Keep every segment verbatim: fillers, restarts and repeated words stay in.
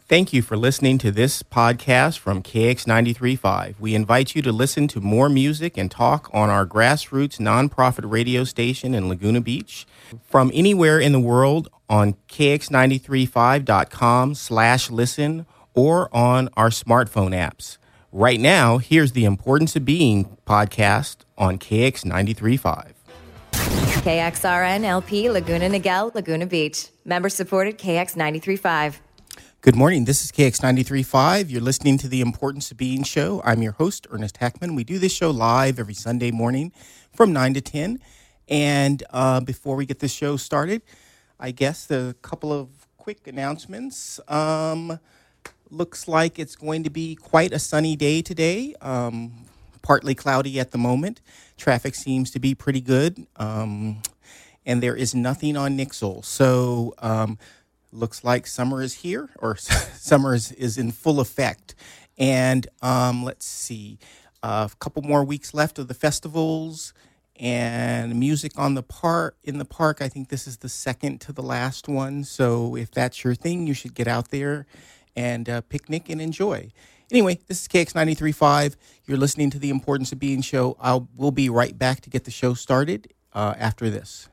Thank you for listening to this podcast from K X ninety-three point five. We invite you to listen to more music and talk on our grassroots nonprofit radio station in Laguna Beach from anywhere in the world on K X ninety-three point five dot com slash listen or on our smartphone apps. Right now, here's the Importance of Being podcast on K X ninety-three point five. K X R N L P Laguna Niguel, Laguna Beach. Member supported K X ninety-three point five. Good morning. This is K X ninety-three point five. You're listening to the Importance of Being show. I'm your host, Ernest Heckman. We do this show live every Sunday morning from nine to ten. And uh, before we get the show started, I guess a couple of quick announcements. Um, looks like it's going to be quite a sunny day today. Um, partly cloudy at the moment. Traffic seems to be pretty good. Um, and there is nothing on Nixle. So... Um, Looks like summer is here, or summer is, is in full effect. And um, let's see, uh, a couple more weeks left of the festivals and music on the park. In the park, I think this is the second to the last one. So if that's your thing, you should get out there and uh, picnic and enjoy. Anyway, this is K X ninety-three point five. You're listening to the Importance of Being show. I'll we'll be right back to get the show started uh, after this.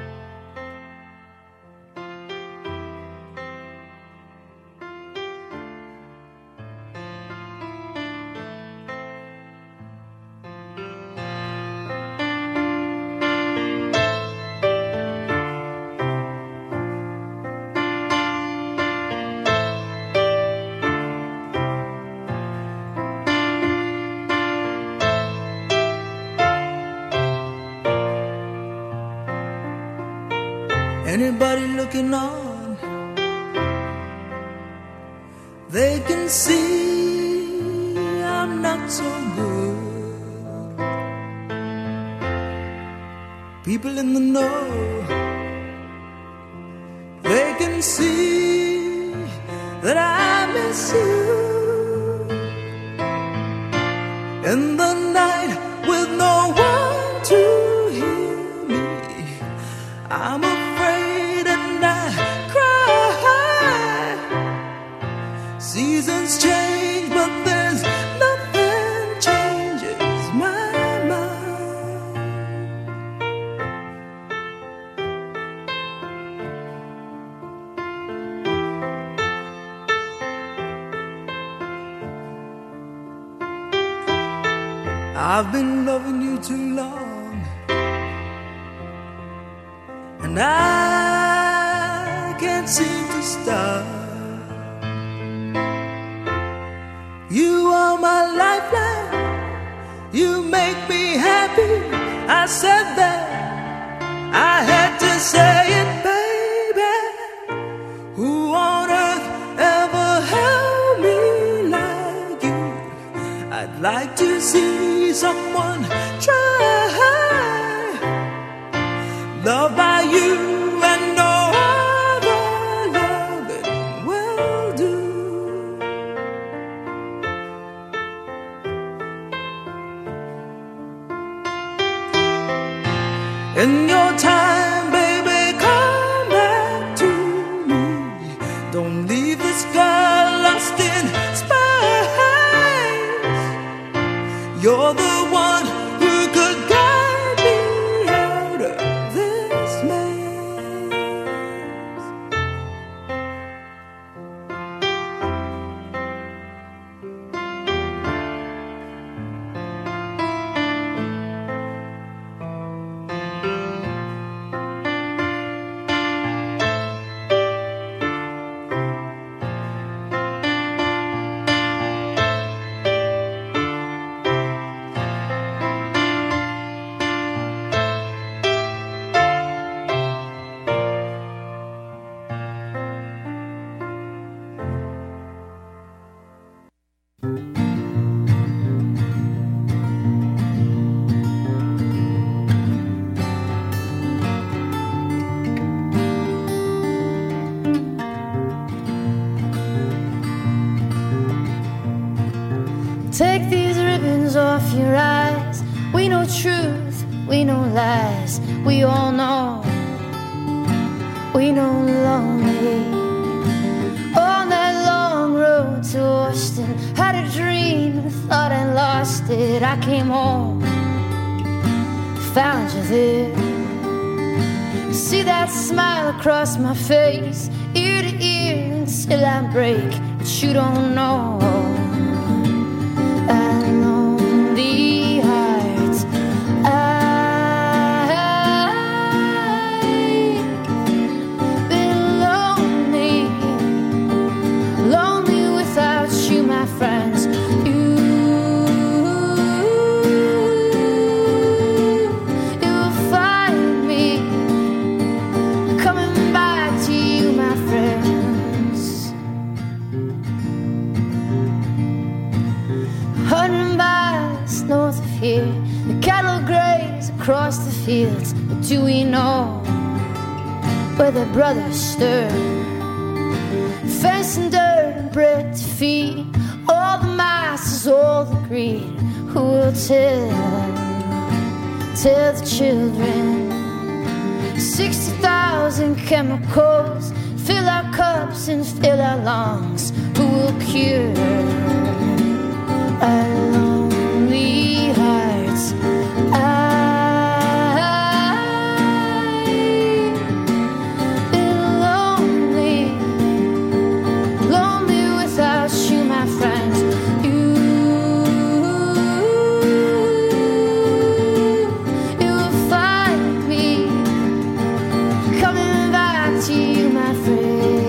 Anybody looking on, they can see I'm not so good. People in the know, they can see that I miss you. In the night with no one to hear me, I'm a seasons change, but there's nothing changes my mind. I've been loving you too long, and I can't seem to stop. You are my lifeline, you make me happy. I said that, I had to say it, baby. Who on earth ever held me like you? I'd like to see someone try, loved by you and no other loving will do. In your time, baby, come back to me. Don't leave this girl lost in space. You're the one who could guide me out of this maze. Take these ribbons off your eyes. We know truth, we know lies. We all know, we know lonely. All night long it. I came home, found you there. See that smile across my face, ear to ear until I break. But you don't know. I lonely hearts. I've been lonely, lonely without you, my friends. You, you'll find me coming back to you, my friends. Hundred miles north of here, the cattle graze across the fields. But do we know where the brothers stir? Fence and dirt and bread to feed all the masses, all the greed. Who will tell, tell the children? Sixty thousand chemicals fill our cups and fill our lungs. Who will cure our lonely hearts? I've been lonely, lonely without you, my friends. You, you will find me coming back to you, my friends.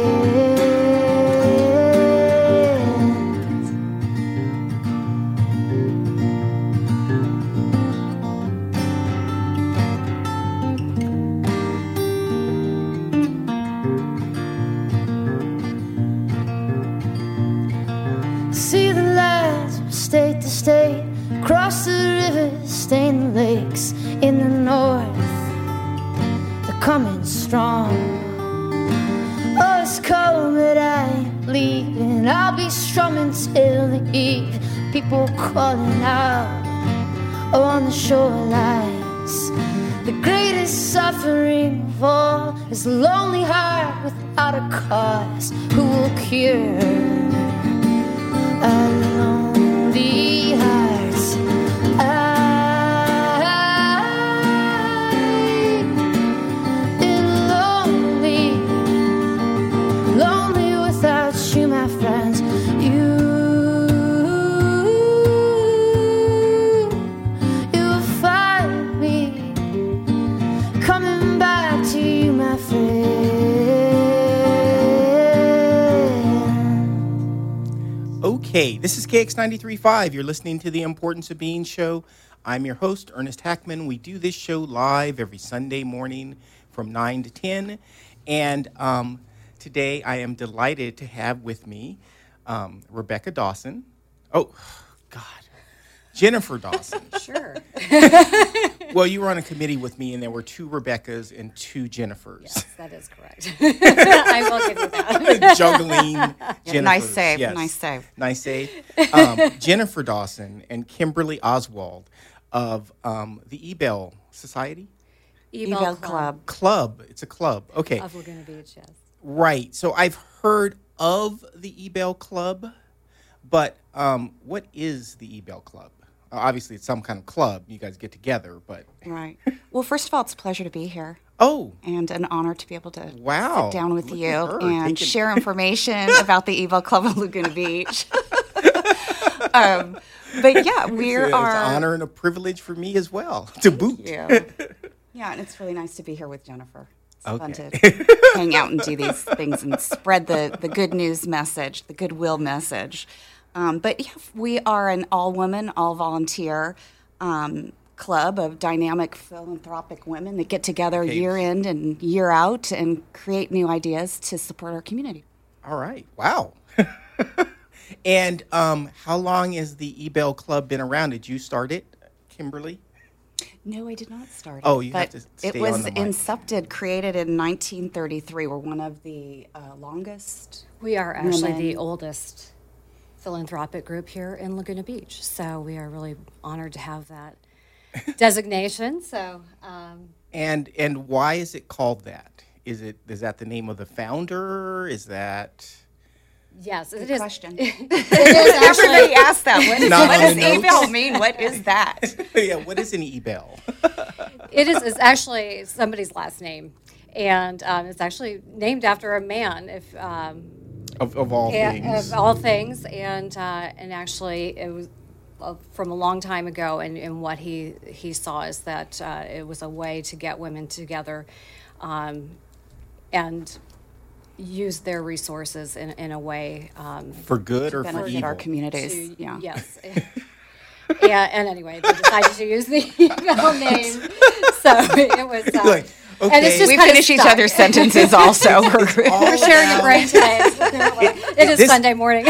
See the lands from state to state, cross the rivers, stain the lakes. In the north, they're coming strong. Oh, it's cold, but I ain't leaving. I'll be strumming till the eve. People calling out oh, on the shorelines. The greatest suffering of all is a lonely heart without a cause. Who will cure our lonely hearts? I've been lonely, lonely without you, my friends. You, you'll find me coming back to you, my friend. Okay, this is K X ninety-three point five. You're listening to The Importance of Being show. I'm your host, Ernest Hackman. We do this show live every Sunday morning from nine to ten. And um, today I am delighted to have with me um, Rebecca Dawson. Oh, God. Jennifer Dawson. Sure. Well, you were on a committee with me, and there were two Rebeccas and two Jennifers. Yes, that is correct. I will give you that. Juggling Jennifers. Nice save, Yes. nice save. Nice save. Um, Jennifer Dawson and Kimberly Oswald of um, the Ebell Society? Ebell Ebell Club Club. Club. It's a club. Okay. of Laguna Beach, yes. Right. So I've heard of the Ebell Club, but um, what is the Ebell Club? Uh, obviously, it's some kind of club. You guys get together, but... Right. Well, first of all, it's a pleasure to be here Oh, and an honor to be able to Wow. sit down with Look you at her and taking- share information about the Ebell Club of Laguna Beach. um, but yeah, we it's, a- it's are. an honor and a privilege for me as well, to boot. Yeah. Yeah, and it's really nice to be here with Jennifer. It's fun Okay. to hang out and do these things and spread the, the good news message, the goodwill message. Um, but yeah, we are an all-woman, all-volunteer um, club of dynamic philanthropic women that get together Okay. year in and year out and create new ideas to support our community. All right. Wow. And um, how long has the Ebell Club been around? Did you start it, Kimberly? No, I did not start it. Oh, you have but to stay it was on the mic. incepted, created in nineteen thirty-three. We're one of the uh, longest. We are actually the Women. oldest philanthropic group here in Laguna Beach, so we are really honored to have that designation. So, um, And and why is it called that? Is it is that the name of the founder? Is that Yes, it Good is. question. It is actually. Everybody asks that. What, Not what on does the notes. e-bell mean? What is that? Yeah, what is an e-bell? It is. It's actually somebody's last name, and um, it's actually named after a man. If um, Of, of all Yeah, things. of all things, and uh, and actually it was uh, from a long time ago, and, and what he he saw is that uh, it was a way to get women together, um, and use their resources in, in a way um, For good or for Benefit evil? our communities. to Yeah. yes. Yeah, and anyway, they decided to use the email name, so it was. Uh, Like, and okay. it's just We kinda finish each stuck. other's sentences also. We're- All We're sharing a about- brain today. It is This- Sunday morning.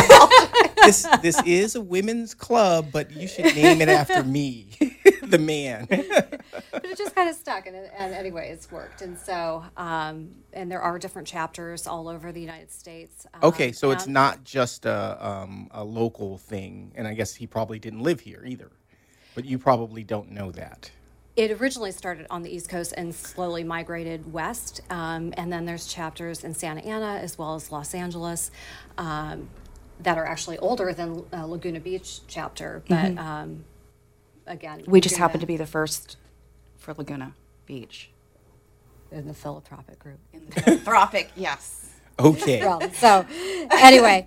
this this is a women's club, but you should name it after me, the man. But it just kind of stuck, and, it, and anyway, it's worked. And so, um, and there are different chapters all over the United States. Um, Okay, so it's and not just a um, a local thing, and I guess he probably didn't live here either, but you probably don't know that. It originally started on the East Coast and slowly migrated west. Um, and then there's chapters in Santa Ana as well as Los Angeles um, that are actually older than uh, Laguna Beach chapter. But um, again, we just Laguna happen to be the first for Laguna Beach. in the philanthropic group. In the philanthropic, yes. Okay. Well, so anyway,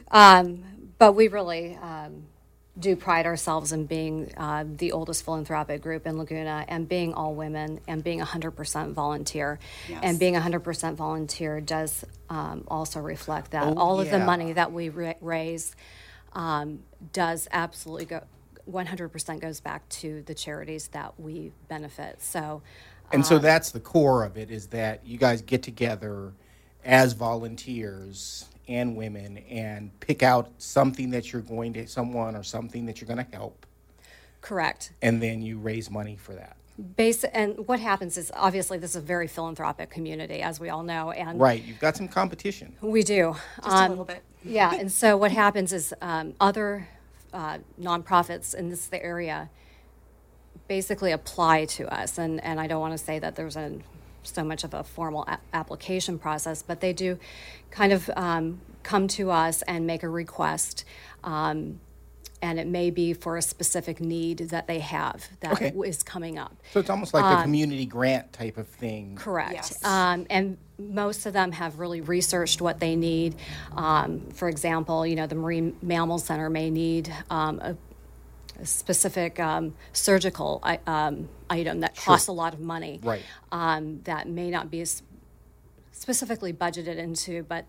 um, but we really um, do pride ourselves in being uh, the oldest philanthropic group in Laguna, and being all women, and being one hundred percent volunteer. Yes. And being one hundred percent volunteer does um, also reflect that. Oh, all of the yeah. money that we ra- raise um, does absolutely go, one hundred percent goes back to the charities that we benefit. So And so that's the core of it, is that you guys get together as volunteers and women and pick out something that you're going to, someone or something that you're going to help, correct. and then you raise money for that. Base, and what happens is, obviously this is a very philanthropic community, as we all know, and Right, you've got some competition. we do. Just a little bit. Yeah, and so what happens is um, other uh, nonprofits in this area basically apply to us, and, and I don't want to say that there's a, so much of a formal a- application process, but they do kind of um, come to us and make a request, um, and it may be for a specific need that they have that Okay. w- is coming up. So it's almost like a community grant type of thing. Correct. Yes. Um, and most of them have really researched what they need. Um, for example, you know, the Marine Mammal Center may need um, a, a specific um, surgical i- um, item that costs a lot of money. Right. Um, that may not be as specifically budgeted into, but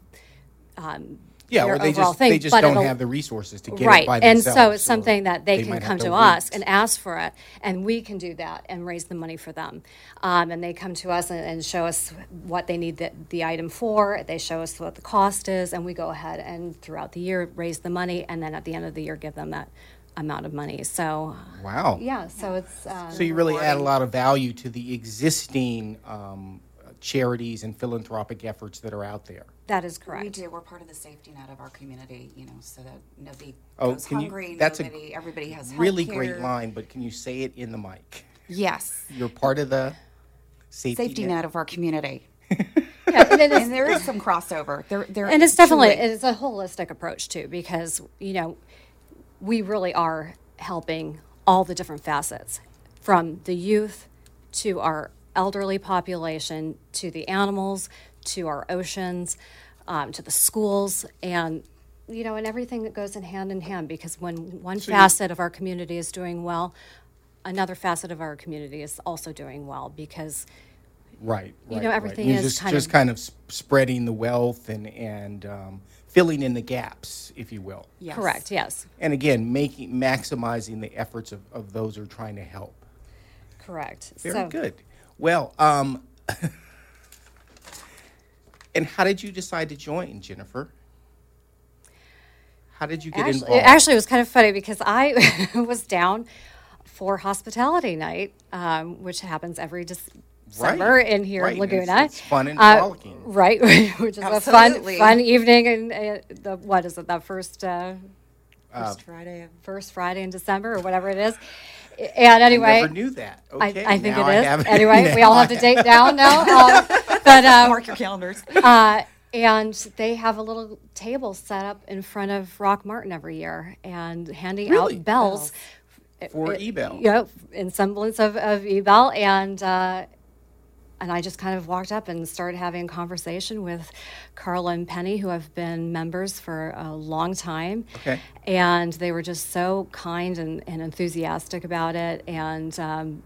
um, Yeah, their or they overall just thing, they just but don't it'll- have the resources to get right. it by And themselves. so it's or something that they, can might come have to wait. us and ask for it, and we can do that and raise the money for them. Um, and they come to us and, and show us what they need the, the item for. They show us what the cost is, and we go ahead and throughout the year raise the money, and then at the end of the year give them that amount of money. So Wow. yeah, so it's uh, So you really add a lot of value to the existing um, charities and philanthropic efforts that are out there. that is We correct. do. We're part of the safety net of our community, you know, so that nobody Oh, goes can you- hungry. that's a nobody, everybody has Really healthcare. great line, but can you say it in the mic? Yes. You're part of the safety, Safety net of our community. Yeah, and it is- And there is some crossover. There, there, and it's definitely truly- it's a holistic approach too, because you know we really are helping all the different facets, from the youth to our elderly population to the animals to our oceans, um, to the schools, and you know, and everything that goes in hand in hand, because when one facet of our community is doing well, another facet of our community is also doing well, because Right. You right, know, right. everything You're is just, kind just of- kind of s- spreading the wealth and and um, filling in the gaps, if you will. Yes. correct, yes, And again, making maximizing the efforts of, of those who are trying to help. correct. Very So- good. Well, um, and how did you decide to join, Jennifer? How did you get Actually, involved? actually, it was kind of funny because I was down for hospitality night, um, which happens every December Right, in here right, in and it's- Laguna. it's fun and Uh, frolicking. right? Which is a fun, Absolutely. fun evening, and uh, the what is it? The first uh, First Friday of first Friday in December or whatever it is. And anyway, I never knew that. I, Okay, I think now it I is. have it. Anyway, we Now all have I to date down now. Um, but um, mark your calendars. uh, And they have a little table set up in front of Rock Martin every year and handing Really? out bells. For It- E-Bell. Yeah, in semblance of, of E-Bell. And, uh, and I just kind of walked up and started having a conversation with Carla and Penny, who have been members for a long time. Okay. And they were just so kind and, and enthusiastic about it. And um,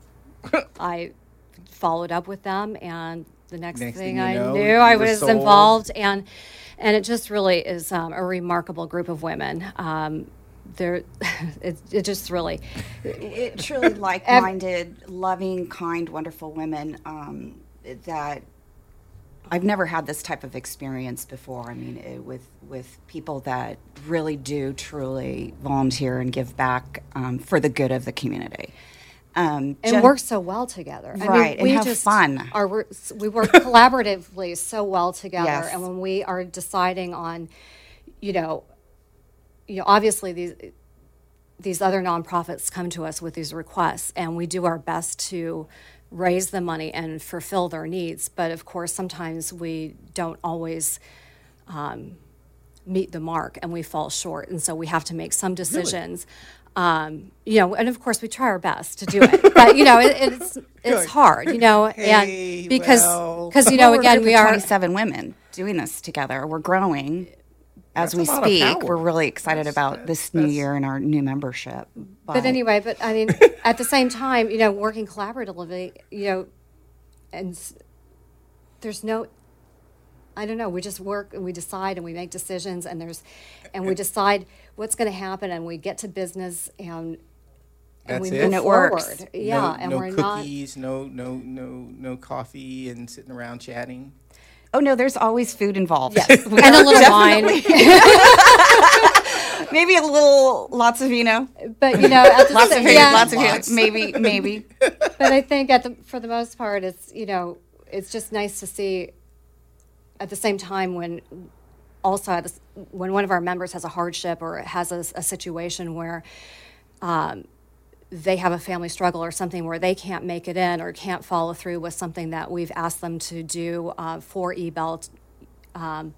I followed up with them, and the next, Next thing, thing you I know, knew, you I were was sold. involved. And and it just really is um, a remarkable group of women. Um, they're, it, it just really, It truly like-minded, loving, kind, wonderful women um, that I've never had this type of experience before. I mean, it, with with people that really do truly volunteer and give back um, for the good of the community. Um, and Jen- work so well together. I Right, and mean, we have just fun. Are, we're- we work collaboratively so well together. Yes. And when we are deciding on, you know, you know, obviously these these other nonprofits come to us with these requests, and we do our best to raise the money and fulfill their needs. But of course, sometimes we don't always um, meet the mark, and we fall short, and so we have to make some decisions. Um, you know, and of course, we try our best to do it, but you know, it, it's it's hard, you know, Hey, and because well. because you know, Well, we're a again, group we of are twenty-seven women doing this together. We're growing as That's we a lot of speak. power. We're really excited That's- about that's- this new that's- year and our new membership. But anyway, but I mean, at the same time, you know, working collaboratively, you know, and s- there's no, I don't know, we just work and we decide and we make decisions, and there's, and we decide what's going to happen, and we get to business, and and That's we it? move And it forward. works. Yeah, no, and no we're not. cookies, no no no no coffee, and sitting around chatting. Oh no, there's always food involved. Yes, We and a are little wine. Maybe a little, lots of vino. But you know, at the Lots same, of vino, yeah, lots of vino. Lots. Maybe, maybe. but I think at the for the most part, it's you know, it's just nice to see. At the same time, when also at this, when one of our members has a hardship or has a, a situation where um, they have a family struggle or something where they can't make it in or can't follow through with something that we've asked them to do uh, for E-Bell, um,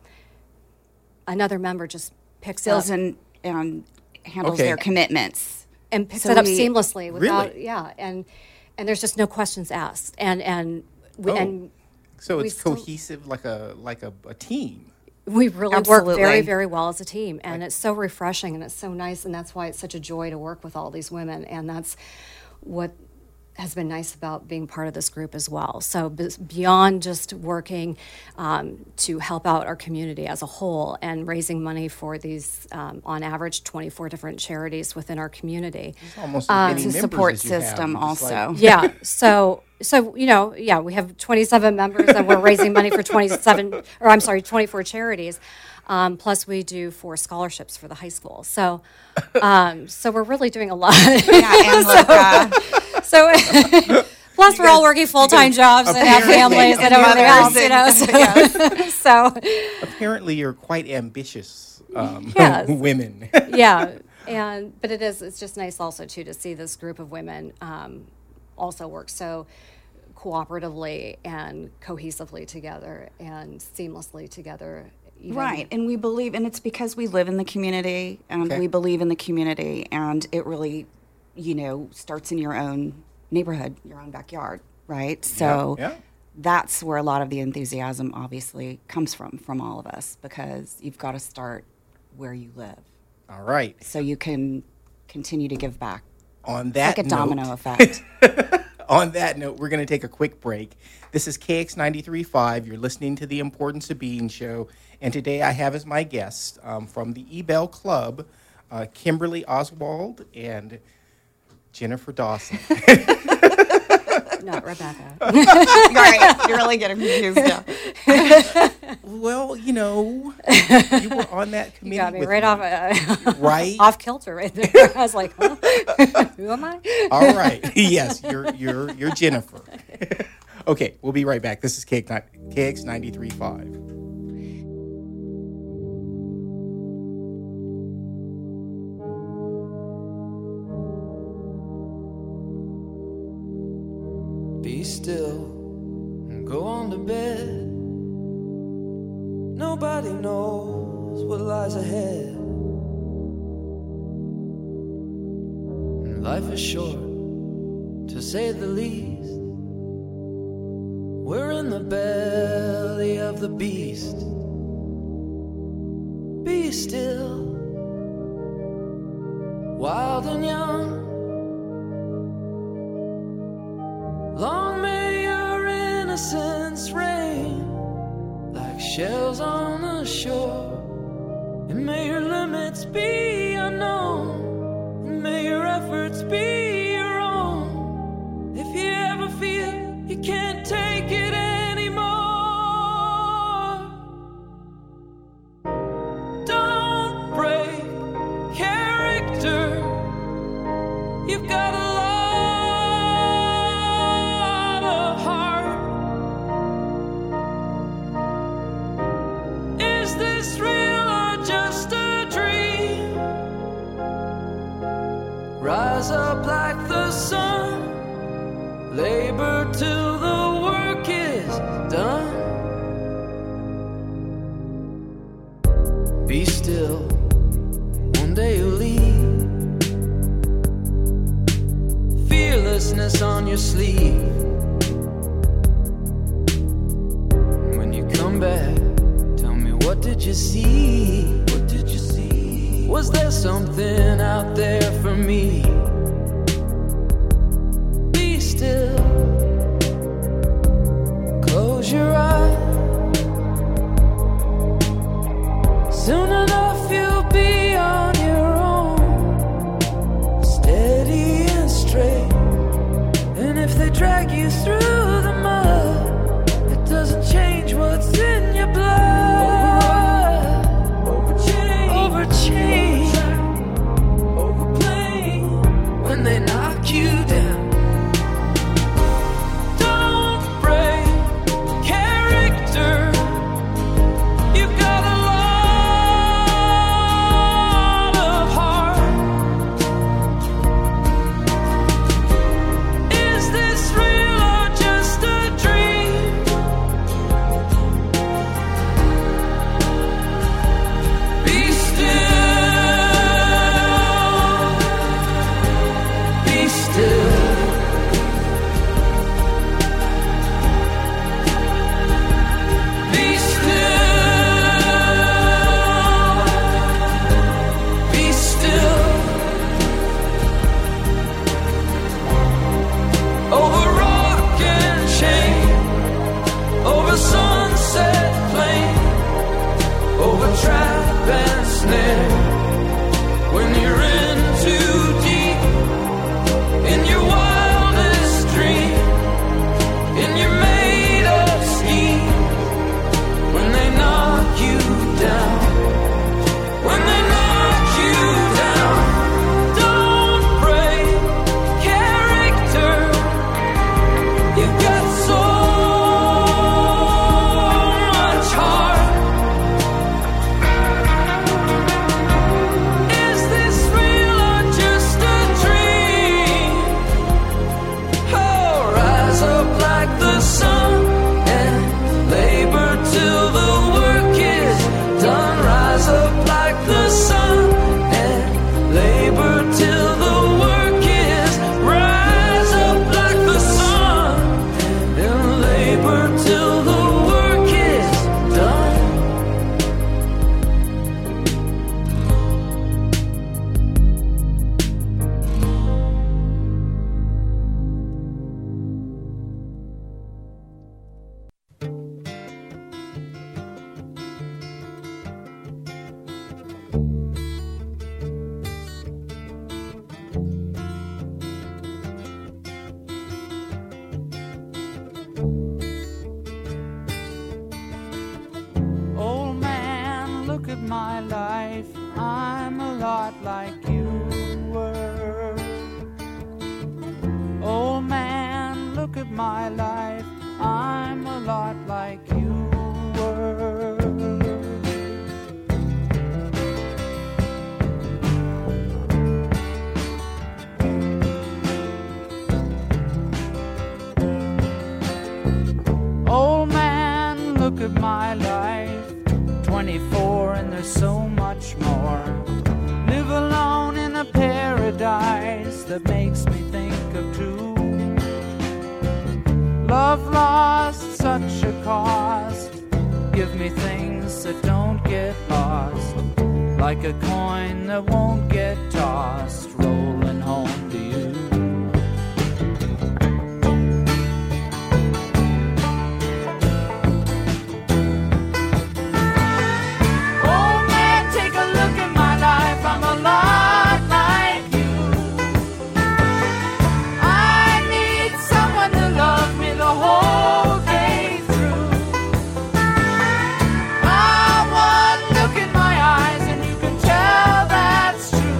another member just picks Fills up and, and handles Okay. their commitments. and picks So it up we- seamlessly without Really? yeah and and there's just no questions asked and and we, Oh. and So We it's still- cohesive, like a like a, a team. we really work Absolutely. very very well as a team, and it's so refreshing and it's so nice, and that's why it's such a joy to work with all these women, and that's what has been nice about being part of this group as well. So b- beyond just working um, to help out our community as a whole and raising money for these, um, on average, twenty-four different charities within our community. It's almost as many It's a members support as you have. system You're just like- also. Yeah. So, so you know, yeah, we have twenty-seven members, and we're raising money for twenty-seven, or I'm sorry, twenty-four charities. Um, plus, we do four scholarships for the high school. So, um, so we're really doing a lot. Yeah, and like, uh, so, plus, we're all working full time jobs and have families and everything else, you know. So, so Apparently, you're quite ambitious um, Yes. women. yeah, and but it is it's just nice also too to see this group of women um, also work so cooperatively and cohesively together and seamlessly together. Even, right. And we believe, and it's because we live in the community and Okay. we believe in the community, and it really, you know, starts in your own neighborhood, your own backyard, right? So yeah. that's where a lot of the enthusiasm obviously comes from, from all of us, because you've got to start where you live All right. so you can continue to give back. On that Like a note, domino effect. On that note, we're going to take a quick break. This is K X ninety-three point five. You're listening to The Importance of Being show. And today I have as my guests um, from the E-Bell Club, uh, Kimberly Oswald and Jennifer Dawson. not Rebecca. Right. You're really getting confused now. Well, you know, you were on that committee You got me with right me, off uh, right? off kilter right there. I was like, huh? Who am I? All right. Yes, you're you're you're Jennifer. Okay, we'll be right back. This is K X ninety-three point five. Be still and go on to bed. No nobody knows what lies ahead. And life is short, to say the least. We're in the belly of the beast. Be still, wild and young. Long may your innocence reign like shells on the shore. And may your limits be unknown, and may your efforts be your own. If you ever feel you can't take it anymore, don't break character. You've got a lot of heart. Is this real or just a dream? Rise up like the sun, labor till the work is done. Be still, one day you'll leave. Fearlessness on your sleeve. When you come back, tell me, what did you see? What did you see? Was there something out there for me? Be still, close your eyes. Soon enough you'll be on your own, steady and straight. And if they drag you through the mud, it doesn't change what's in your blood. Overchange, overchange, overplay when they knock you down. Don't break character. You've got a lot of heart. Is this real or just a dream? Be still, be still. Be still, be still. Over rock and chain, over sunset plain, over trap and snare. When you're in too deep, in your wildest dream, in your made of scheme, when they knock you down, when they knock you down, don't break character. You've got so much heart. Is this real or just a dream? Oh, rise up like the sun and labor till the work is done. Rise up like the sun and labor till the work is. Rise up like the sun and labor till the work is done. Old man, look at my life. I'm a lot like you were. Old man, look at my life. I'm a lot like you were. Old man, look at my life. that makes me think of two. Love lost, such a cost. Give me things that don't get lost, like a coin that won't get tossed, rolling home to you. Oh man, take a look at my life, I'm a lot like you. I need someone to love me the whole day through. I want look in my eyes and you can tell that's true.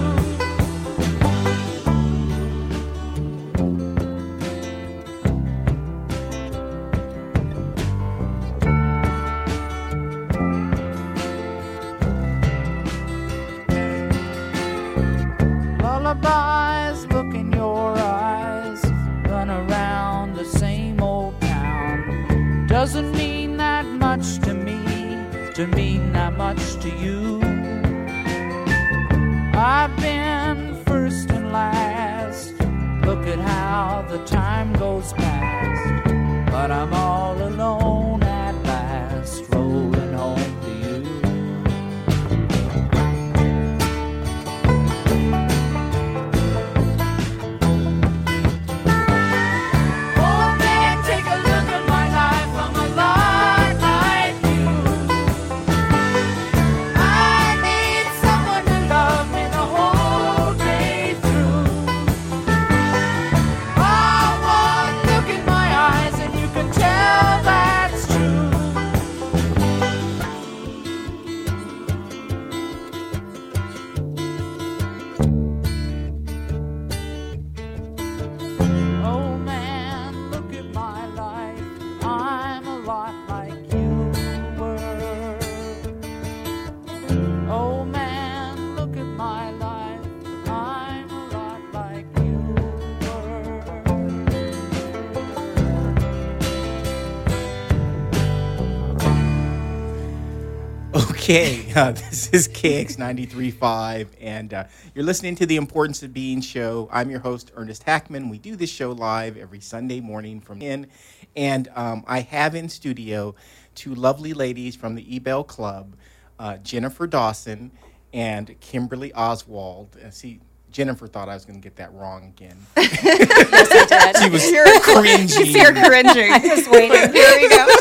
Lullabies, look in your eyes, run around the same old town. Doesn't mean that much to me, to mean that much to you. I've been first and last, look at how the time goes past. But I'm all alone at last, rolling home to you. Oh man, take a look at my life, I'm a lot like you. I need someone to love me the whole day through. I want look in my eyes and you can tell that's true. Oh man, look at my life, I'm a lot like you were. Oh man, look at my life, I'm a lot like you Okay, uh, this is K X ninety-three point five, and uh, you're listening to the Importance of Being show. I'm your host, Ernest Hackman. We do this show live every Sunday morning from ten, and um, I have in studio two lovely ladies from the E-Bell Club, uh, Jennifer Dawson and Kimberly Oswald. Uh, see, Jennifer thought I was going to get that wrong again. She was cringing. You're cringing. I was waiting. Here we go.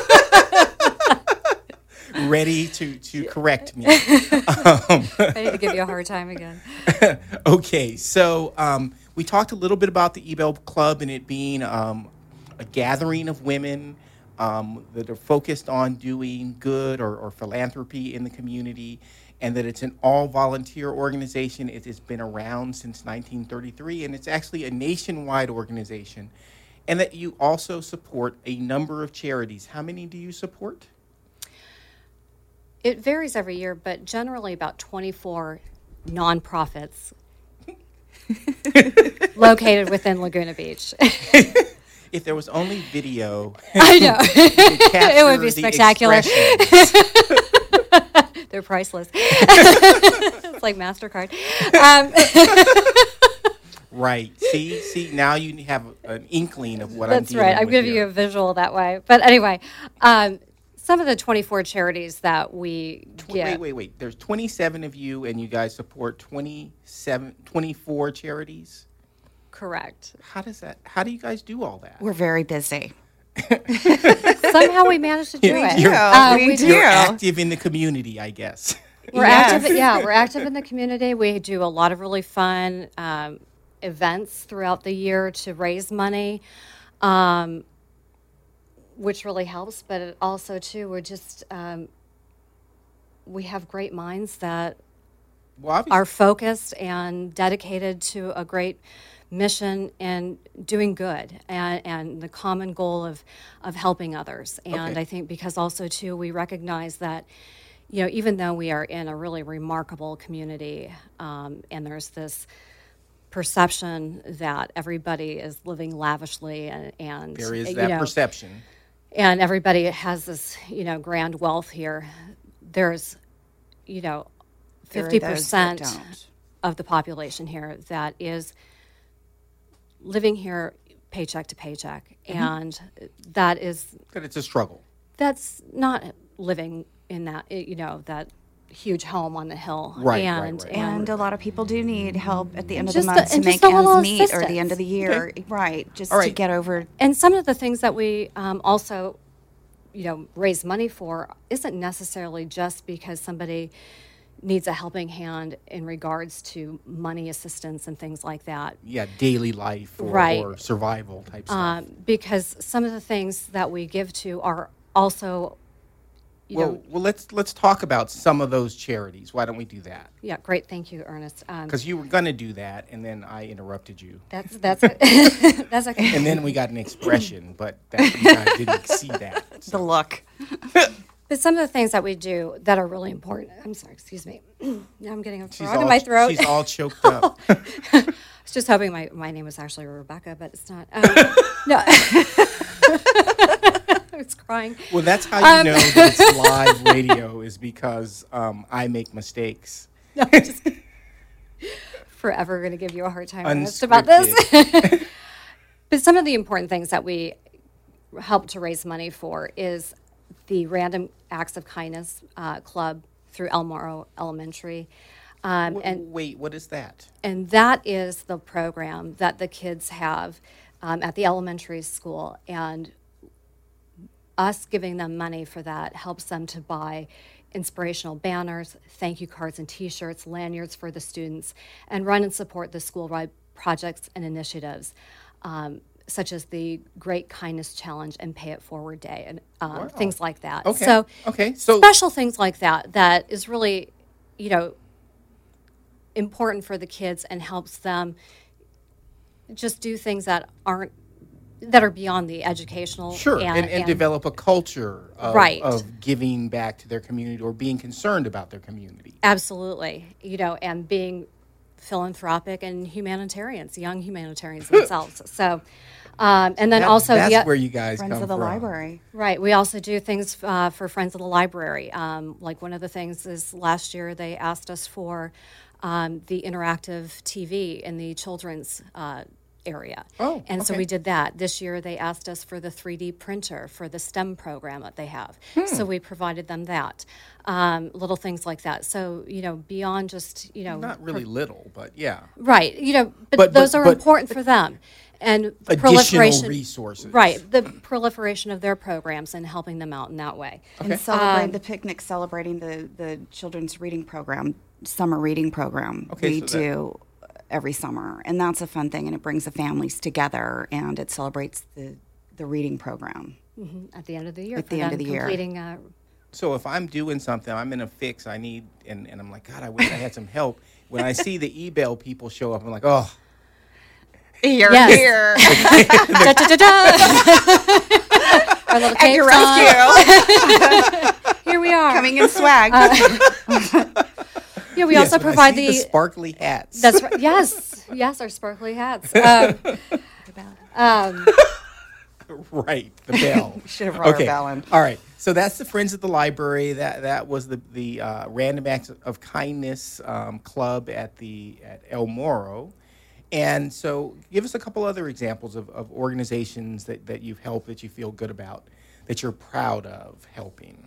Ready to, to correct me. I need to give you a hard time again. Okay, so um, we talked a little bit about the E-Bell Club and it being um, a gathering of women um, that are focused on doing good or, or philanthropy in the community, and that it's an all-volunteer organization. It has been around since nineteen thirty-three, and it's actually a nationwide organization, and that you also support a number of charities. How many do you support? It varies every year, but generally about twenty-four nonprofits located within Laguna Beach. If there was only video, I know. It would be the spectacular. expressions. They're priceless. It's like MasterCard. Um, Right. See, see. Now you have an inkling of what I'm that's dealing right. I'm with giving here. you a visual that way. But anyway, um, some of the twenty-four charities that we Tw- get. Wait, wait, wait. There's twenty-seven of you, and you guys support twenty-seven, twenty-four charities. Correct. How does that? How do you guys do all that? We're very busy. Somehow we managed to do it. You're, Uh, we we do. you're active in the community, I guess. We're Yes. active. Yeah, we're active in the community. We do a lot of really fun um, events throughout the year to raise money, um, which really helps. But it also, too, we're just um, we have great minds that Well, obviously, are focused and dedicated to a great mission and doing good and, and the common goal of, of helping others. And Okay. I think because also, too, we recognize that, you know, even though we are in a really remarkable community um, and there's this perception that everybody is living lavishly and, and there is you that know, perception. and everybody has this, you know, grand wealth here, there's, you know, There are fifty those that percent don't. of the population here that is living here paycheck to paycheck, Mm-hmm. and that is But it's a struggle. that's not living in that eh, you know that huge home on the hill. Right, right, and, right. And a lot of people do need help at the end of Just the a- month to and just make a little ends meet or the end assistance. of the year. Right. Just All to right. get over. And some of the things that we um, also, you know, raise money for isn't necessarily just because somebody needs a helping hand in regards to money assistance and things like that. Yeah, daily life or, Right. or survival type stuff. Um, because some of the things that we give to are also, you well, know, well, let's let's talk about some of those charities. Why don't we do that? yeah, great, thank you, Ernest. Um, Because you were going to do that, and then I interrupted you. that's that's that's okay. And then we got an expression, but that, you guys didn't see that. The look. But some of the things that we do that are really important. I'm sorry, excuse me. Now I'm getting a She's frog all, in my throat. She's all choked up. I was just hoping my, my name was actually Rebecca, but it's not. Um, no. I was crying. Well, that's how Um, you know that it's live radio is because um, I make mistakes. No, I'm just forever going to give you a hard time Ernest, about Unscripted. this. But some of the important things that we help to raise money for is the Random Acts of Kindness uh, Club through El Morro Elementary. Um, W- and Wait, what is that? And that is the program that the kids have um, at the elementary school. And us giving them money for that helps them to buy inspirational banners, thank you cards and T-shirts, lanyards for the students, and run and support the school-wide projects and initiatives, um, such as the Great Kindness Challenge and Pay It Forward Day, and um, Wow. things like that. Okay. So, Okay, so- special things like that that is really, you know, important for the kids and helps them just do things that aren't that are beyond the educational Sure, and, and, and develop a culture of, Right. of giving back to their community or being concerned about their community. Absolutely, you know, and being philanthropic and humanitarians, young humanitarians themselves. So, um, and then That- also that's the, where you guys Friends come of the from. library. right, we also do things uh, for Friends of the Library. Um, like one of the things is last year they asked us for um, the interactive T V in the children's uh, area. Oh, and so okay. we did that. This year they asked us for the three D printer for the STEM program that they have. Hmm. So we provided them that. Um, little things like that. So, you know, beyond just, you know, Not really little, but yeah. right, you know, but, But- those but- are but- important for them. And the Additional proliferation, resources. right, the proliferation of their programs and helping them out in that way. And celebrate Um, the picnic, celebrating the, the children's reading program, summer reading program Okay, we so that- do every summer. And that's a fun thing, and it brings the families together, and it celebrates the, the reading program. At the end of the year, At for the end them of the year. completing, uh, So if I'm doing something, I'm in a fix, I need, and, and I'm like, God, I wish I had some help. When I see the e-bell people show up, I'm like, oh, Here, Yes. here. da, da, da, da. Our little At your capes on. rescue. Here we are. Coming in swag. Yeah, we yes, also when I provide see the. the sparkly hats. That's right. Yes, yes, our sparkly hats. Um, um, right, the bell. Should have brought our okay. bell in. All right. So that's the Friends of the Library. That that was the the uh, Random Acts of Kindness um, club at the at El Morro. And so give us a couple other examples of, of organizations that, that you've helped that you feel good about, that you're proud of helping.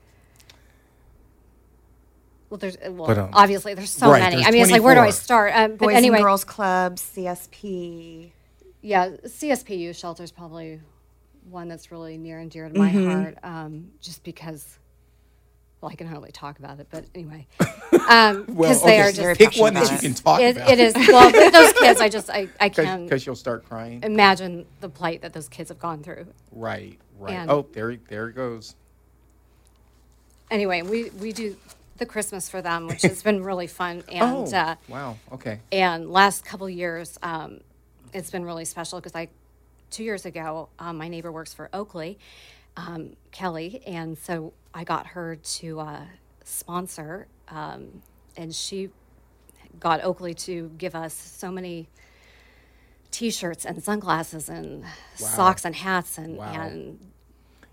well, there's well, But, um, obviously there's so right, many. there's I mean, it's like where do I twenty-four. start? Um, but Boys anyway, and Girls Club, C S P. yeah, C S P U shelter is probably one that's really near and dear to my Mm-hmm. heart, um, just because. Well, I can hardly talk about it, but anyway, um, because Well, they okay, are so just pick passionate one that about you it. can talk It, about. it is well, but those kids. I just I I can Because you'll start crying. imagine the plight that those kids have gone through. Right, right. and- oh, there, there it goes. Anyway, we we do the Christmas for them, which has been really fun, and oh, uh, wow. Okay. and last couple years, um, it's been really special because I two years ago, um, my neighbor works for Oakley, um, Kelly, and so I got her to uh, sponsor, um, and she got Oakley to give us so many T-shirts and sunglasses and socks and hats and Wow. and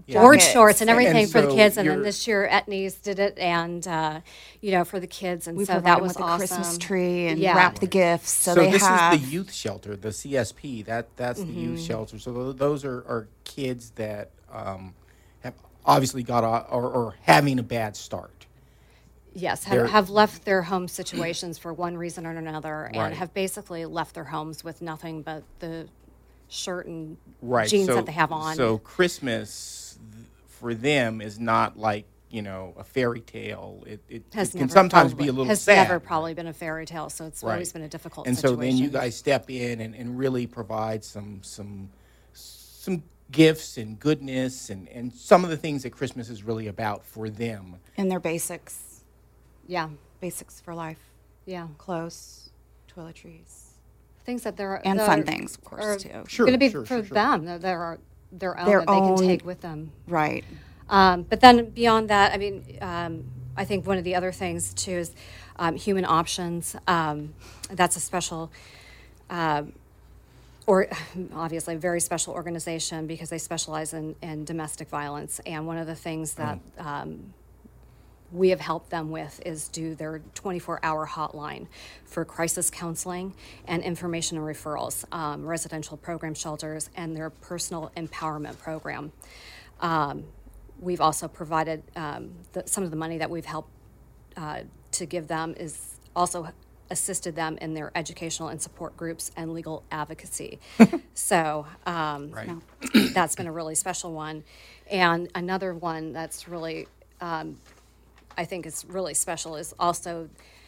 Yeah. board Jackets. shorts and everything And for the so kids. And then you're- this year Etnies did it, and uh, you know, for the kids, and We so provide that them was with a awesome. Christmas tree and Yeah. wrap the gifts. So, So they this have is the youth shelter, the C S P. That that's the youth Mm-hmm. shelter. So tho- those are, are kids that um, have obviously got a, or, or having a bad start. Yes, They're- have, have left their home situations for one reason or another, and Right. have basically left their homes with nothing but the shirt and Right. jeans so, that they have on. So Christmas th- for them is not like, you know, a fairy tale. It, it, has it can never sometimes probably, be a little has sad. never probably been a fairy tale. So it's Right. always been a difficult And so situation. then you guys step in and, and really provide some some some gifts and goodness and, and some of the things that Christmas is really about for them. in their basics, yeah, basics for life, yeah, clothes, toiletries, things that they're and that fun are- things, of course, are too. Sure, going to be sure, for sure, sure. them. That there are their own Their that they own- can take with them. Right. Um, but then beyond that, I mean, um, I think one of the other things too is um, Human Options. Um, that's a special, uh, or obviously a very special organization because they specialize in, in domestic violence. And one of the things that um, we have helped them with is do their twenty-four hour hotline for crisis counseling and information and referrals, um, residential program shelters, and their personal empowerment program. Um, we've also provided um, the, some of the money that we've helped uh, to give them is also assisted them in their educational and support groups and legal advocacy. So um, Right. that's been a really special one. And another one that's really, um, I think is really special is also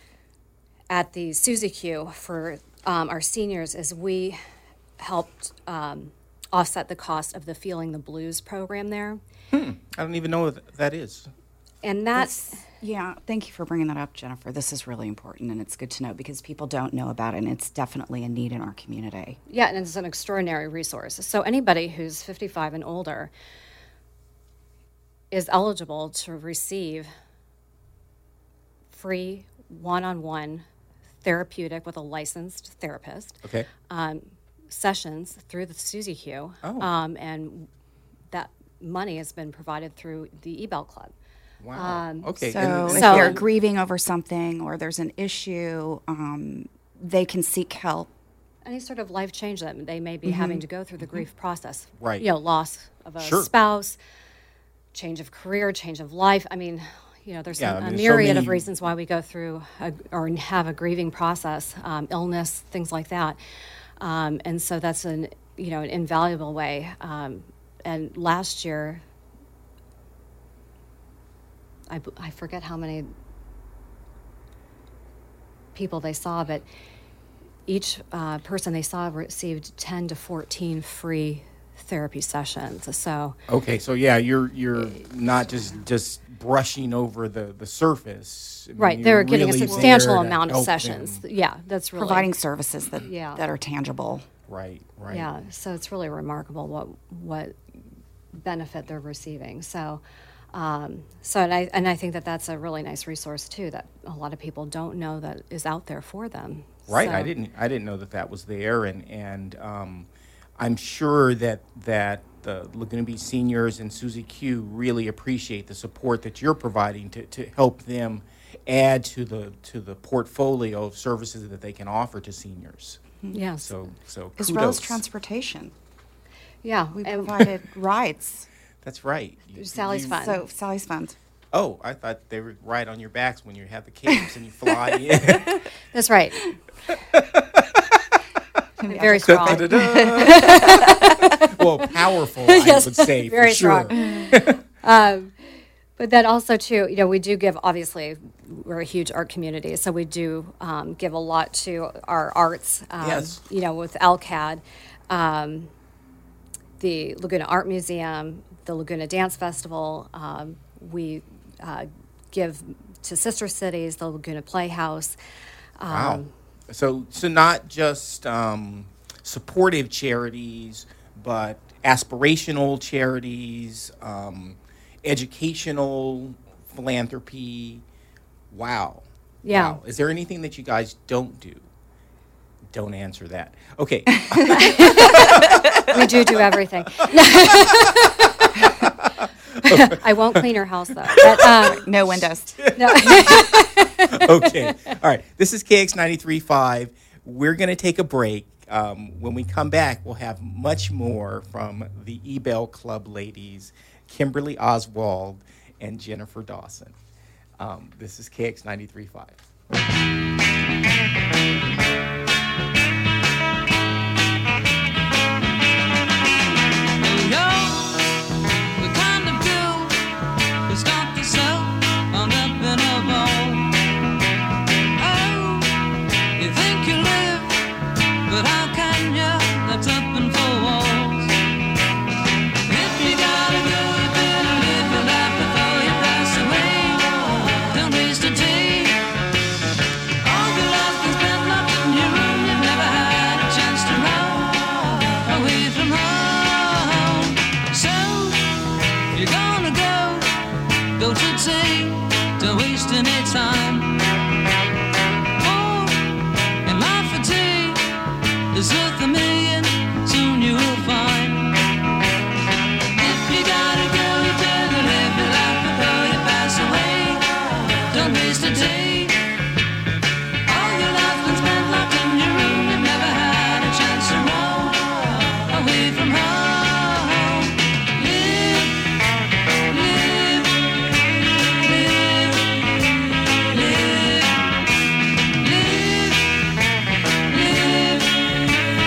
at the Suzy Q for um, our seniors is we helped um, offset the cost of the Feeling the Blues program there. I don't even know what that is. And that's, Yeah, thank you for bringing that up, Jennifer. This is really important, and it's good to know because people don't know about it, and it's definitely a need in our community. yeah, and it's an extraordinary resource. So anybody who's fifty-five and older is eligible to receive free one-on-one therapeutic with a licensed therapist Okay. um, sessions through the Suzy Q. Oh. Um, and that money has been provided through the E-Bell Club. Wow. Um, okay. So, and- if So- they're grieving over something or there's an issue, um, they can seek help. Any sort of life change that they may be having to go through the grief process. Right. You know, loss of a Sure. spouse, change of career, change of life. I mean, you know, there's Yeah, a, I mean, a there's so myriad of many- reasons why we go through a, or have a grieving process, um, illness, things like that. Um, and so that's an, you know, an invaluable way. Um, and last year, I, b- I forget how many people they saw, but each uh, person they saw received ten to fourteen free therapy sessions. So, Okay, so yeah, you're you're not just just brushing over the the surface. I mean, right, you're they're getting a really substantial there to amount of help sessions. them. Yeah, that's really Providing services that, Yeah. that are tangible. Right, right. Yeah, so it's really remarkable what what benefit they're receiving. So, um, so and I and I think that that's a really nice resource too that a lot of people don't know that is out there for them. Right, So- I didn't I didn't know that that was there, and and um, I'm sure that that the Laguna Beach seniors and Suzy Q really appreciate the support that you're providing to, to help them add to the to the portfolio of services that they can offer to seniors. Yes. So so As kudos. well as transportation. yeah. We and provided rides. That's right. You- Sally's you- fun. So Sally's Fund. Oh, I thought they would ride on your backs when you have the capes and you fly in. That's right. Very strong. Well, powerful, Yes, I would say, very for sure. strong. um, but then also too, you know, we do give. Obviously, we're a huge art community, so we do um, give a lot to our arts. Um, Yes. You know, with L C A D, um, the Laguna Art Museum, the Laguna Dance Festival. Um, we uh, give to sister cities, the Laguna Playhouse. Wow. So, so not just um, supportive charities, but aspirational charities, um, educational philanthropy. Wow. Yeah. Wow. Is there anything that you guys don't do? Don't answer that. Okay. We do do everything. I won't clean her house, though. But, um, No one does. no. Okay. All right. This is K X ninety-three point five. We're going to take a break. Um, when we come back, we'll have much more from the Ebell Club ladies, Kimberly Oswald and Jennifer Dawson. Um, this is K X ninety-three point five. The kind of girl who stopped herself on up in a ball. Oh, you think you live, but how can you? That's up in four walls. If you gotta go, you better live your life before you pass away. Don't waste a day. All your life is spent locked in your room. You've never had a chance to run away from home. So you're gonna go, don't you say, don't waste any time. Oh, and life fatigue is worth a million, soon you will find. If you gotta go, you better live your life before you pass away. Don't waste a day. All your life been spent locked in your room. You've never had a chance to roam away from home. Live, live, live, live, live.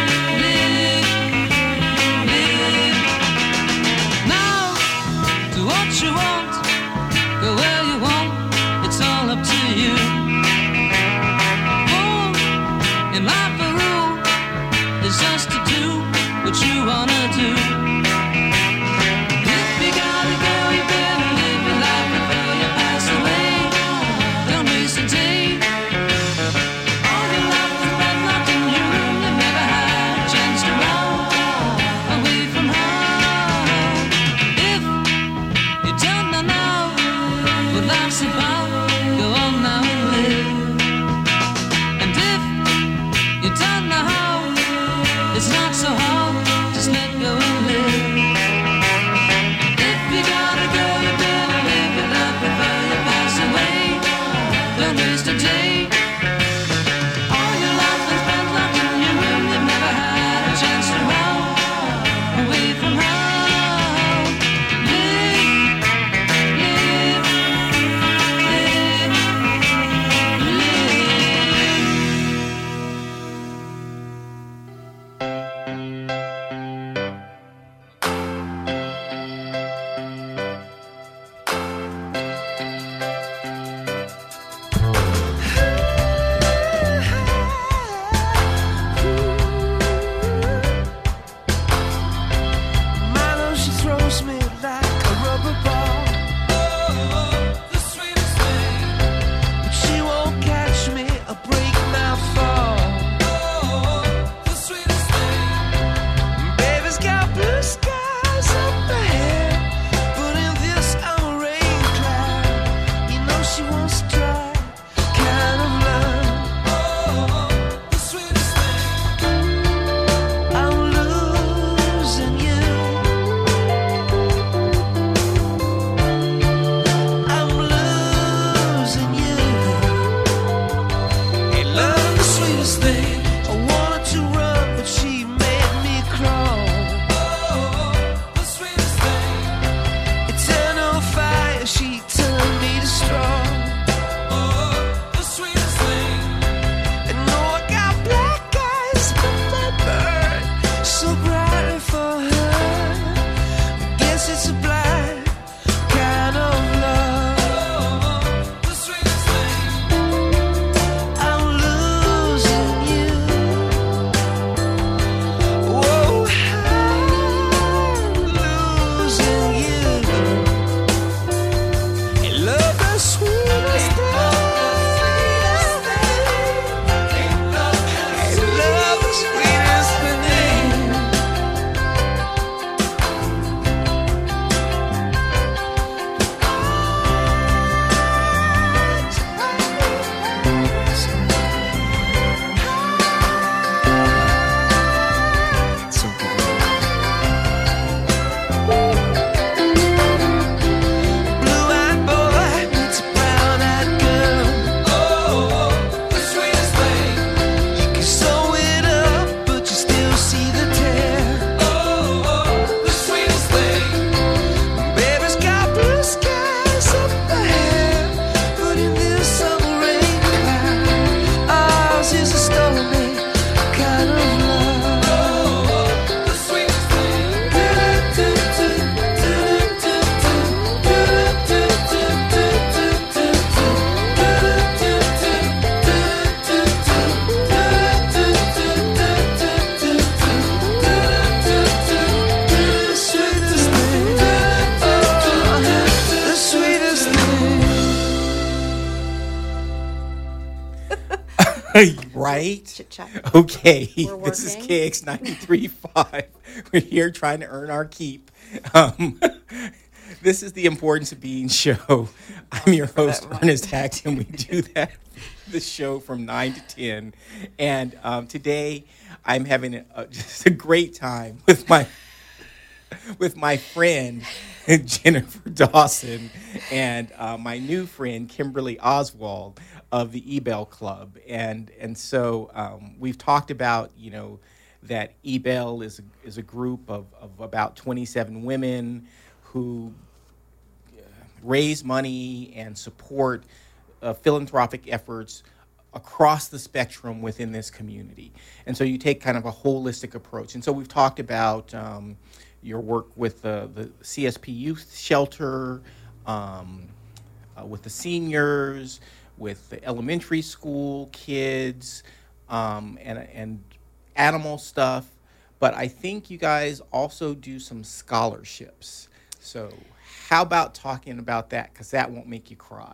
Right? Chit chat. Okay, We're this is working. K X ninety-three point five. We're here trying to earn our keep. Um, this is the Importance of Being show. I'm your host, Ernest Hackett, and we do that the show from nine to ten. And um, today I'm having a, a, just a great time with my with my friend Jennifer Dawson and uh, my new friend Kimberly Oswald of the E-Bell Club. And and so um, we've talked about, you know, that E-Bell is a, is a group of, of about twenty-seven women who raise money and support uh, philanthropic efforts across the spectrum within this community. And so you take kind of a holistic approach. And so we've talked about um, your work with the, the C S P Youth Shelter, um, uh, with the seniors, with the elementary school kids, um, and, and animal stuff. But I think you guys also do some scholarships. So how about talking about that? Because that won't make you cry.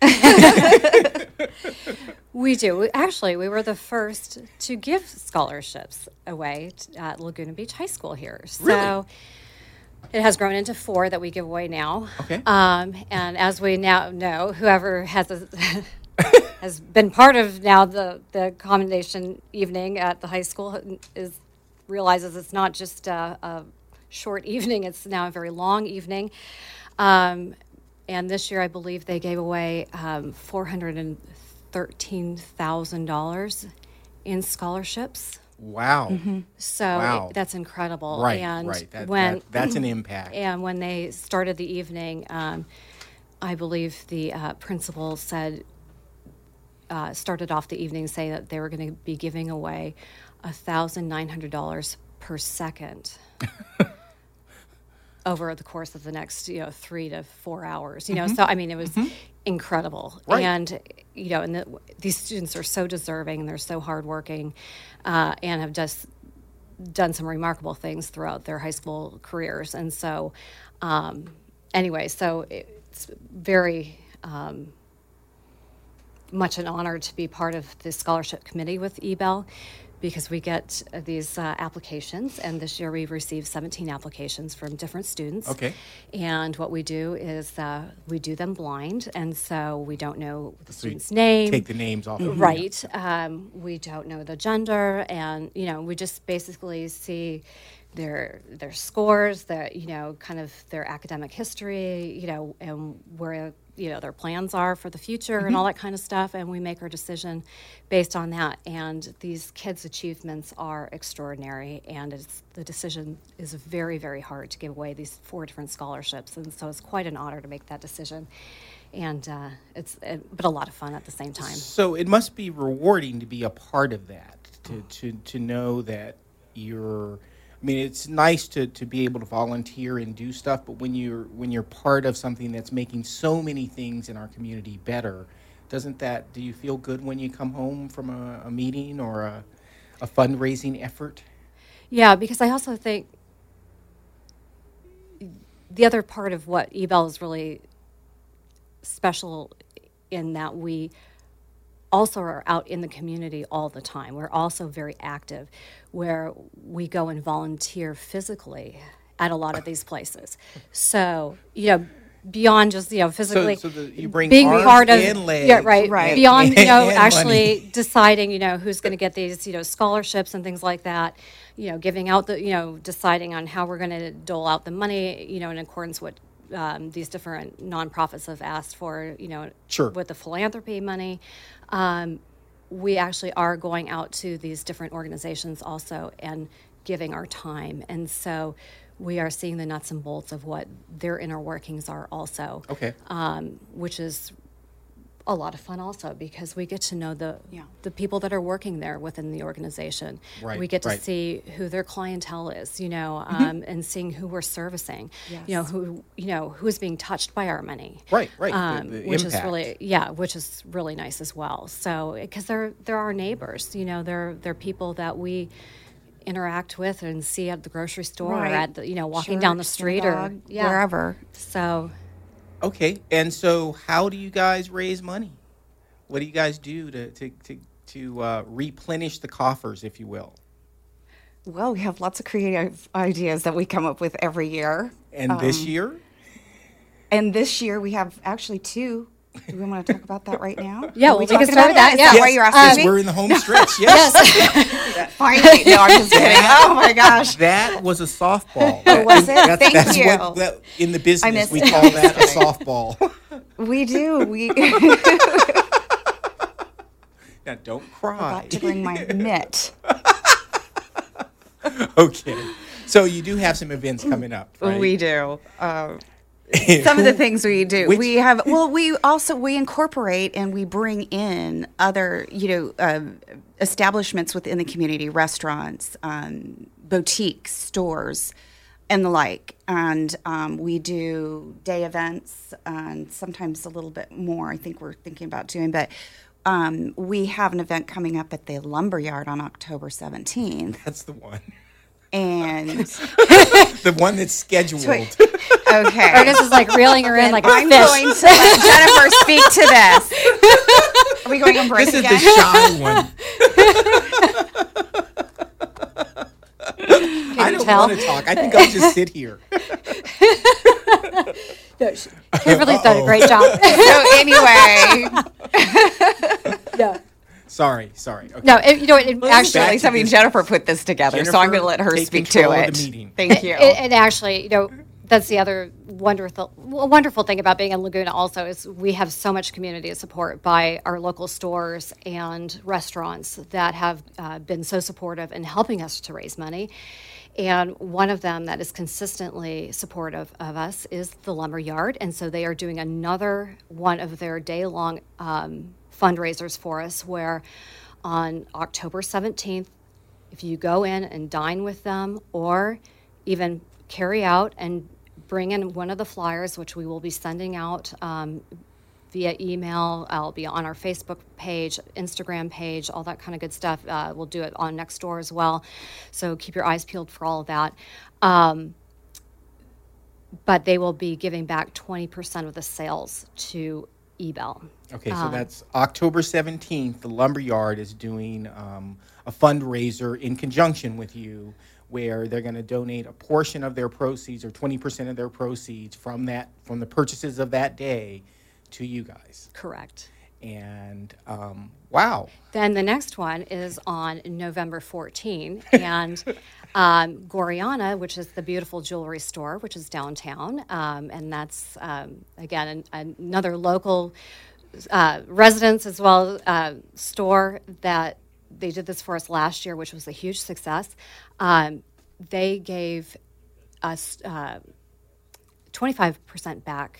We do. We- Actually, we were the first to give scholarships away t- at Laguna Beach High School here. So Really? it has grown into four that we give away now. Okay. Um, and as we now know, whoever has a, has been part of now the, the commendation evening at the high school is realizes it's not just a, a short evening; it's now a very long evening. Um, and this year, I believe they gave away um, four hundred and thirteen thousand dollars in scholarships. Wow. So Wow. it, that's incredible. Right, and right. That, when that, that's an impact. and when they started the evening, um, I believe the uh, principal said uh, started off the evening saying that they were going to be giving away a thousand nine hundred dollars per second. Over the course of the next, you know, three to four hours, you know. So I mean, it was incredible, Right. and you know, and the, these students are so deserving, and they're so hardworking, uh, and have just done some remarkable things throughout their high school careers. And so, um, anyway, so it's very um, much an honor to be part of the scholarship committee with E-Bell, because we get uh, these uh, applications, and this year we've received seventeen applications from different students. Okay. And what we do is uh, we do them blind, and so we don't know the So you student's name. Take the names off. of Right. Um, we don't know the gender, and you know, we just basically see their their scores, their you know, kind of their academic history, you know, and where you know their plans are for the future and all that kind of stuff, and we make our decision based on that. And these kids' achievements are extraordinary, and it's the decision is very very hard to give away these four different scholarships, and so it's quite an honor to make that decision. And uh, it's uh, but a lot of fun at the same time. So it must be rewarding to be a part of that, to, to, to know that you're, I mean, it's nice to, to be able to volunteer and do stuff, but when you're when you're part of something that's making so many things in our community better, doesn't that, do you feel good when you come home from a, a meeting or a, a fundraising effort? Yeah, because I also think the other part of what E-Bell is really special in that we also are out in the community all the time. We're also very active, where we go and volunteer physically at a lot of these places. So, you know, beyond just, you know, physically so the, you bring being arms part of and legs. yeah, right, Right. beyond, you know, and actually money. deciding, you know, who's going to get these, you know, scholarships and things like that, you know, giving out the, you know, deciding on how we're going to dole out the money, you know, in accordance with um, these different nonprofits have asked for, you know, Sure. with the philanthropy money. Um, we actually are going out to these different organizations also and giving our time. And so we are seeing the nuts and bolts of what their inner workings are also. Okay. Um, which is a lot of fun also, because we get to know the Yeah. the people that are working there within the organization. Right, We get to right. see who their clientele is, you know, um, and seeing who we're servicing. You know, Yes. who you know who is being touched by our money. Right, right, the- Um, the which impact. is really yeah, which is really nice as well. So because they're they're our neighbors, you know, they're they're people that we interact with and see at the grocery store or Right. at the, you know, walking down the Church, street or synagogue, yeah. wherever. So Okay, and so how do you guys raise money? What do you guys do to to to, to uh, replenish the coffers, if you will? Well, we have lots of creative ideas that we come up with every year. And this year? And this year we have actually two. Do we want to talk about that right now? Yeah, Are well, we talking can start with about that, Is yeah. that why you're asking Yes, me? we're in the home stretch. Yes. Finally. No, I'm just kidding. Oh my gosh. That was a softball. Oh, was it? That's, Thank that's you. What, that, in the business, missed we it. call that a softball. We do. We Now, don't cry. forgot to bring my mitt. Okay. So you do have some events coming up, right? We do. Uh, some of the things we do. Which- we have. Well, we also we incorporate and we bring in other, you know, um, establishments within the community, restaurants, um, boutiques, stores, and the like. And um, we do day events and sometimes a little bit more. I think we're thinking about doing, but. Um, we have an event coming up at the Lumberyard on October seventeenth. That's the one. And The one that's scheduled. okay. Ernest is like reeling her in like a I'm fish. going to let Jennifer speak to this. Are we going on break This is again? the shy one. I you don't tell? want to talk. I think I'll just sit here. Kimberly's done a great job. So anyway, no, Sorry, sorry. Okay. no, it, you know, it, actually, actually, to I mean, this. Jennifer put this together, so I'm going to let her take speak to control of it. the meeting. Thank you. And, and actually, you know, that's the other wonderful, wonderful thing about being in Laguna. Also, is we have so much community support by our local stores and restaurants that have uh, been so supportive in helping us to raise money. And one of them that is consistently supportive of us is the Lumberyard, and so they are doing another one of their day-long um, fundraisers for us, where on October seventeenth, if you go in and dine with them or even carry out and bring in one of the flyers, which we will be sending out um, via email, I'll be on our Facebook page, Instagram page, all that kind of good stuff. Uh, we'll do it on Nextdoor as well. So keep your eyes peeled for all of that. Um, but they will be giving back twenty percent of the sales to eBell. Okay, so that's October seventeenth. The Lumberyard is doing um, a fundraiser in conjunction with you, where they're going to donate a portion of their proceeds, or twenty percent of their proceeds from that from the purchases of that day, to you guys. Correct. And um, wow, Then the next one is on November fourteenth, and um, Goriana, which is the beautiful jewelry store, which is downtown, um, and that's um, again an, another local uh, residence as well uh, store that they did this for us last year, which was a huge success. Um, they gave us uh, twenty-five percent back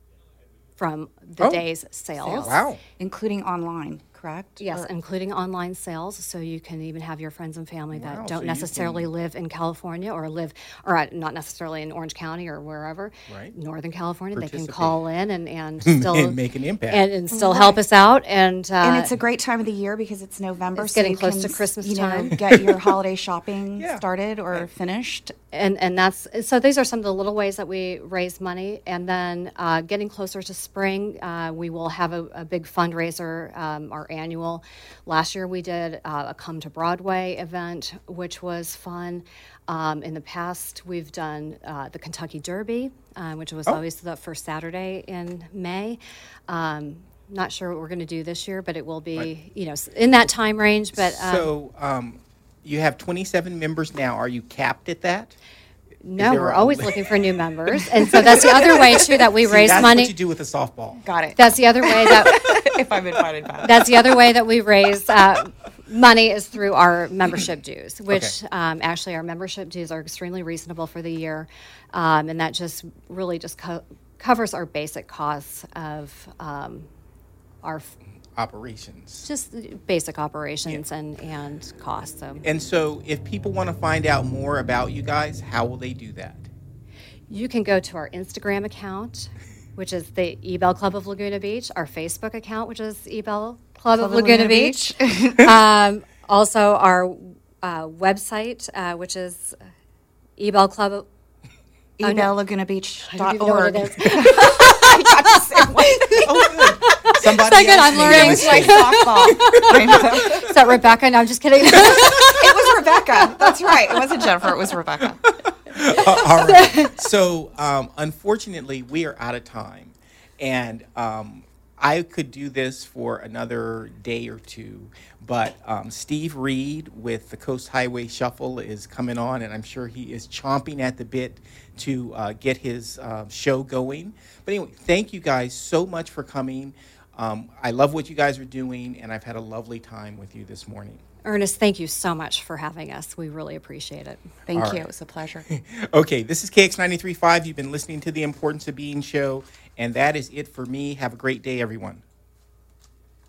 from the Oh. day's sales. wow. Including online, correct? Yes, Or- including online sales, so you can even have your friends and family that Wow, so don't you necessarily can- live in California or live, or uh, not necessarily in Orange County or wherever, Right. Northern California. They can Participate. call in and, and still And make an impact. and, and still help us out. And, uh, And it's a great time of the year because it's November. It's so getting you close can, to s- Christmas you know, time. get your holiday shopping Yeah. started or finished. and and that's so these are some of the little ways that we raise money. And then uh, getting closer to spring, uh, we will have a, a big fundraiser, um, our annual. Last year we did uh, a Come to Broadway event, which was fun. Um, in the past, we've done uh, the Kentucky Derby, uh, which was always the first Saturday in May. Um, not sure what we're going to do this year, but it will be, you know, s- in that time range. But um, So um, you have twenty-seven members now. Are you capped at that? no, there we're a- always looking for new members, and so that's the other way too that we See, raise that's money. what you do with a softball. Got it. That's the other way that if I'm invited back. that's the other way that we raise uh, money is through our membership dues, which Okay. um, actually our membership dues are extremely reasonable for the year, um, and that just really just co- covers our basic costs of um, our f- Operations. just basic operations and and costs. So And so if people want to find out more about you guys, how will they do that? you can go to our Instagram account, which is the eBell Club of Laguna Beach, our Facebook account, which is eBell Club, of Laguna, Laguna Beach. um, also, our uh, website, uh, which is eBell Club. eBell Laguna Beach I dot don't even know what org. it is. I got the same one. Oh, good. Somebody Second, else I'm made a learning. It's like mistake. softball. I know. Is that Rebecca? No, I'm just kidding. It was Rebecca. That's right. It wasn't Jennifer. It was Rebecca. Uh, all right. So, um, unfortunately, we are out of time. And um, I could do this for another day or two. But um, Steve Reed with the Coast Highway Shuffle is coming on, and I'm sure he is chomping at the bit to uh, get his uh, show going. But anyway, thank you guys so much for coming. Um, I love what you guys are doing, and I've had a lovely time with you this morning. Ernest, thank you so much for having us. We really appreciate it. Thank All you. right. It was a pleasure. Okay, this is K X ninety-three point five. You've been listening to the Importance of Being show, and that is it for me. Have a great day, everyone.